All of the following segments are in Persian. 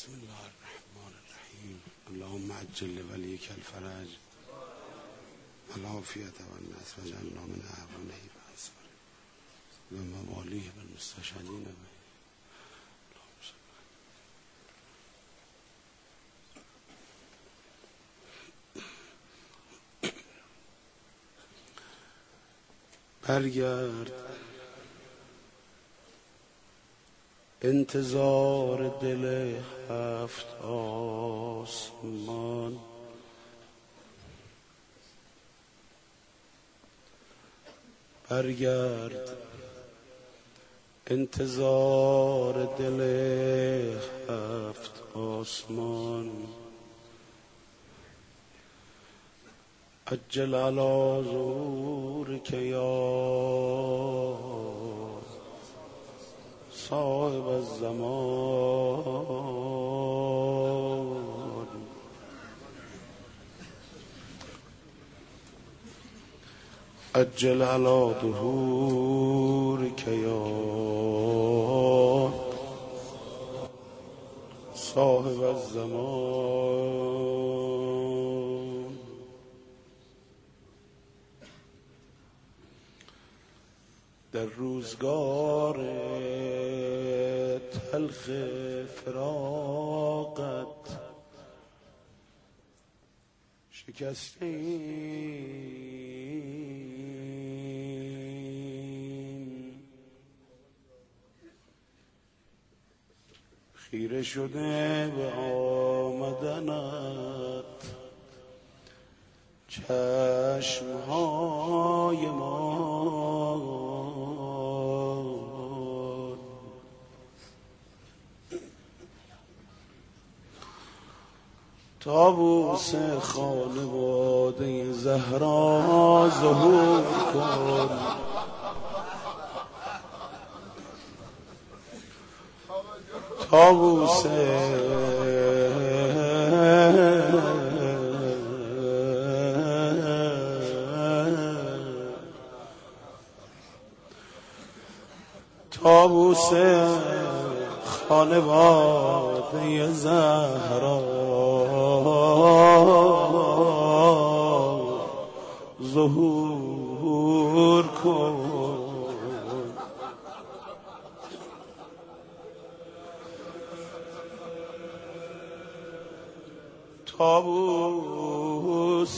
بسم الله الرحمن الرحیم. اللهم عجل ولیک الفرج العافیة والنصر وجعلنا من اعوانه بأسفاره و موالیه بالمستشهدین به. برگرد انتظار دل هفت آسمان، برگرد انتظار دل هفت آسمان. عجل علی ظهورک یا صاحب الزمان. عجل علی ظهورک یا صاحب الزمان. در روزگار تلخ فراقت شکستیم، خیره شده به آمدنت چشمهای ما. طاووس خانواده زهرا ظهور کن، طاووس طاووس خانواده زهرا ظهور کن. طاووس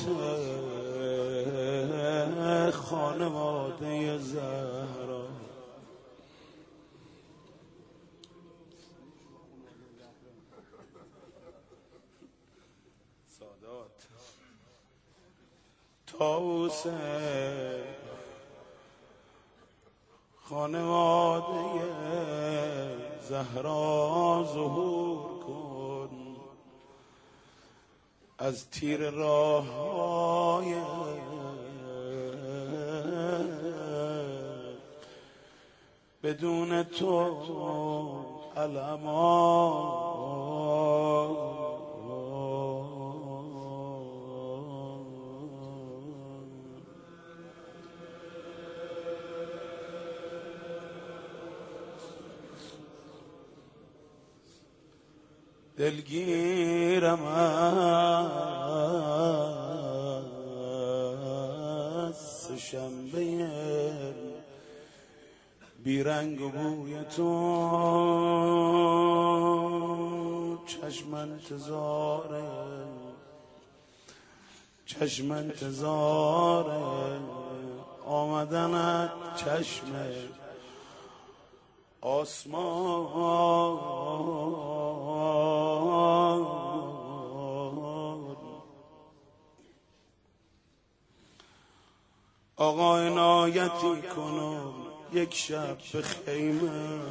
خانواده زهرا طاووس خانواده زهرا ظهور کن. از تیر راه‌های بدون تو الامان. دلگیرم از شنبه بیرنگ و بوی تو، چشم انتظار آمدنت چشم آسمان. آقا عنایتی کنم یک شب به خیمه،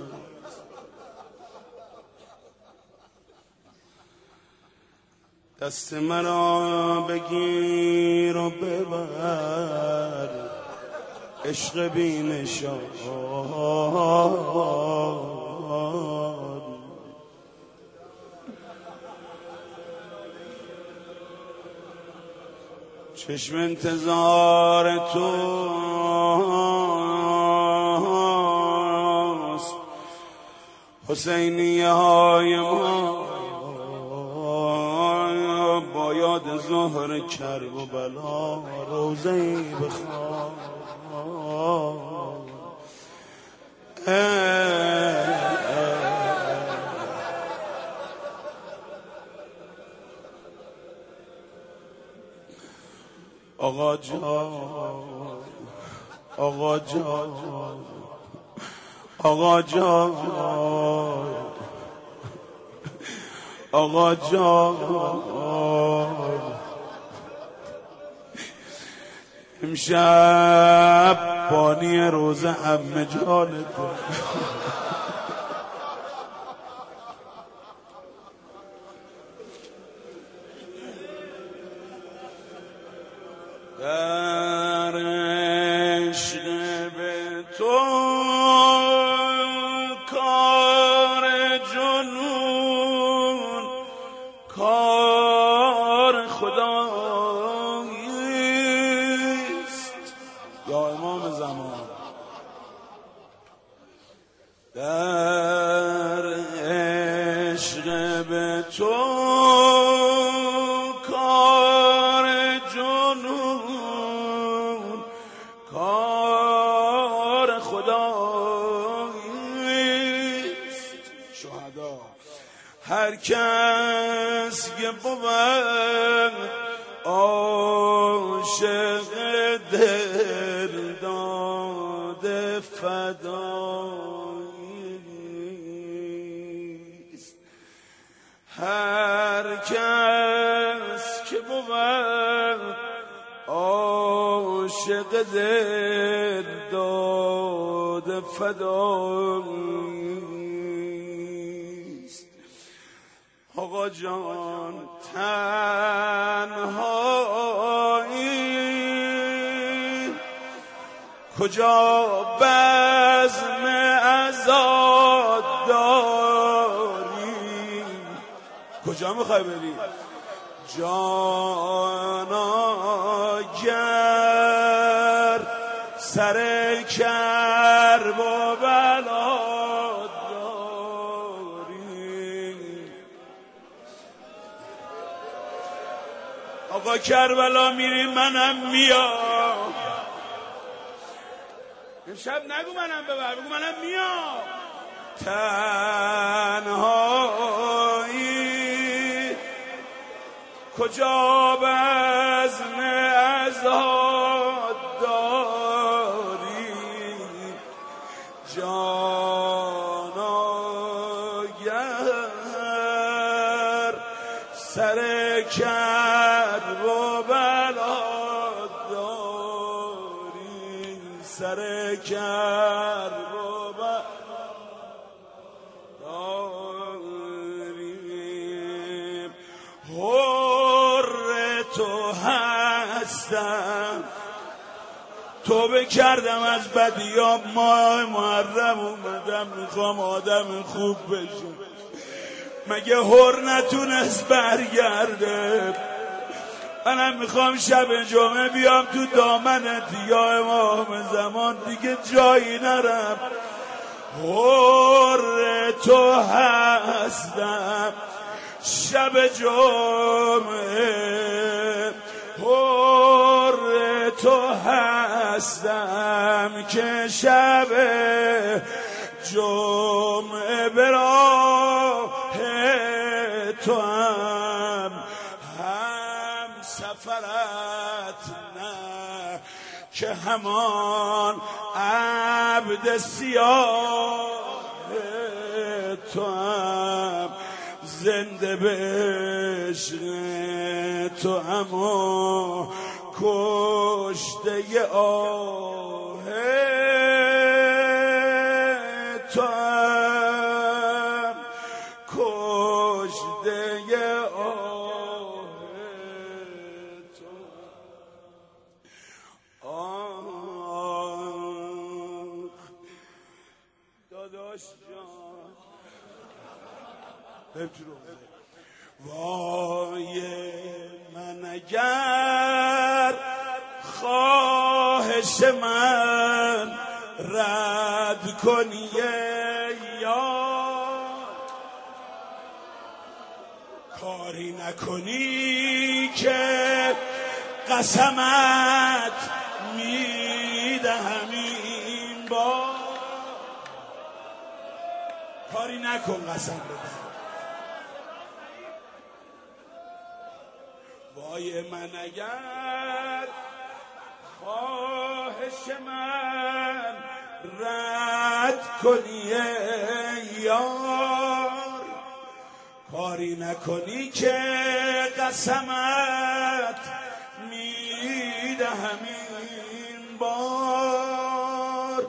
دست مرا بگیر و ببر عشق بی نشان. چشم انتظار توست، حسینیه های ما زهر کرب و بلا روزه‌ای بخوان آقا جان آقا جان آقا جان آقا جان امشب بانی روزه عمه جانت در عشق به تو کار جنون کار خداییست یا امام زمان در عشق به تو هر کس که بود عاشق دل داده فداییست هر کس که بود عاشق دل داده فداییست آقا جان تنهایی کجا بزم عزاد داری کجا میخوای بری جانا گر سر کرب و بلا آقا کربلا میری منم میام امشب نگو منم ببر بگو منم میام تنهایی کجا بزم عزاد داری جانا گر سر کرب و بلا داری سر کرب و بلا داری حر تو هستم توبه کردم از بدیام ماه محرم اومدم میخوام آدم خوب بشم مگه حر نتونست برگرده منم میخوام شب جمعه بیام تو دامنت یا امام زمان دیگه جایی نرم حر تو هستم شب جمعه حر تو هستم که شب جمعه براه تو هم سفرت نه که همان عبد سیاه تو هم زنده به عشق تو هم کشته آه تو هم کشته آه تو داداش جان وای من اگر خواهش من رد کنی یا کاری نکنی که قسمت میدهم این بار. کاری نکن قسم بدم. وای من اگر خواهش من رد کنی ای یار، کاری نکنی که قسمت میدهم این بار.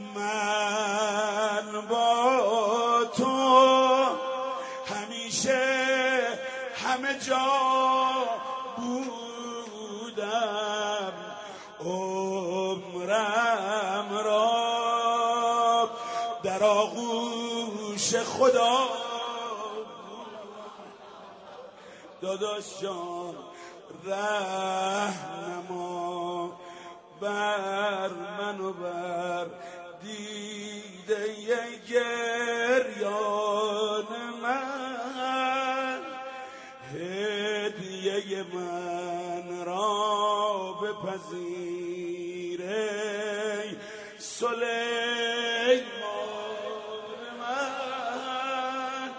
من با تو همیشه همه جا بودم، عمرم را در آغوش خدا. داداش جان رحم‌نما بر من و بر دیده گریان من، هدیه من را بپذیر ای سلیمان من.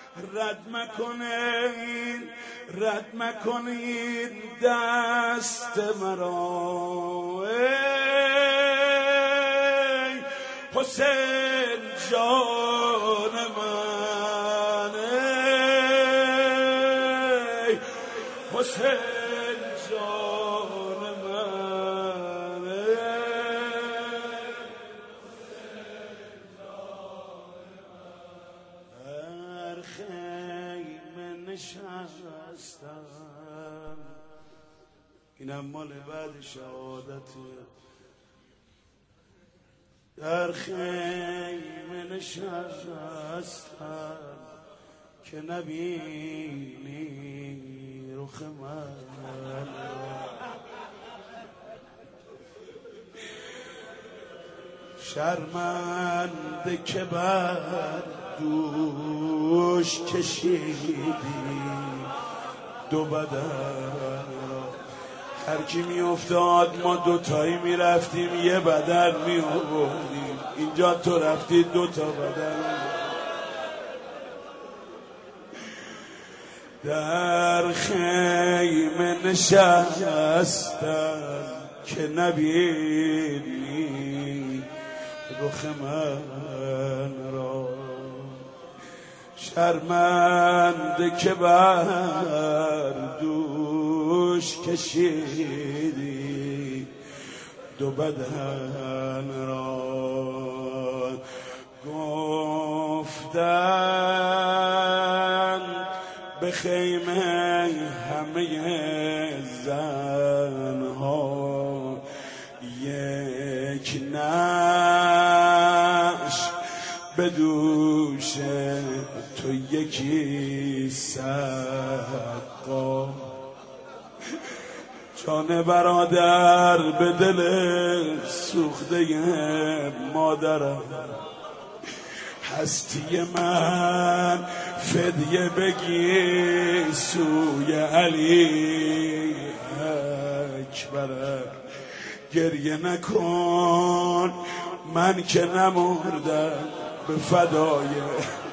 رد مکنین دست مرا ای حسین جان من، ای حسین جان من، در خیمه نشستم. اینم مال بعد شهادته. در خیمه نشستم که نبینی رخ من، شرمنده که بر دوش کشیدی دو بدن. هر کی می افتاد ما دوتایی می رفتیم یه بدن می آوردیم، اینجا تو رفتی دوتا بدن. در خیمه نشستم که نبینی رخ من را، شرمنده که بر دوش کشیدی دو بدن را. گفتن به خیمه همه زنها یک نعش به دوش تو یکی سقا. جان برادر به دل سوخته مادرم، هستی من فدیه بگی سوی علی اکبر. گریه نکن من که نمردم به فدای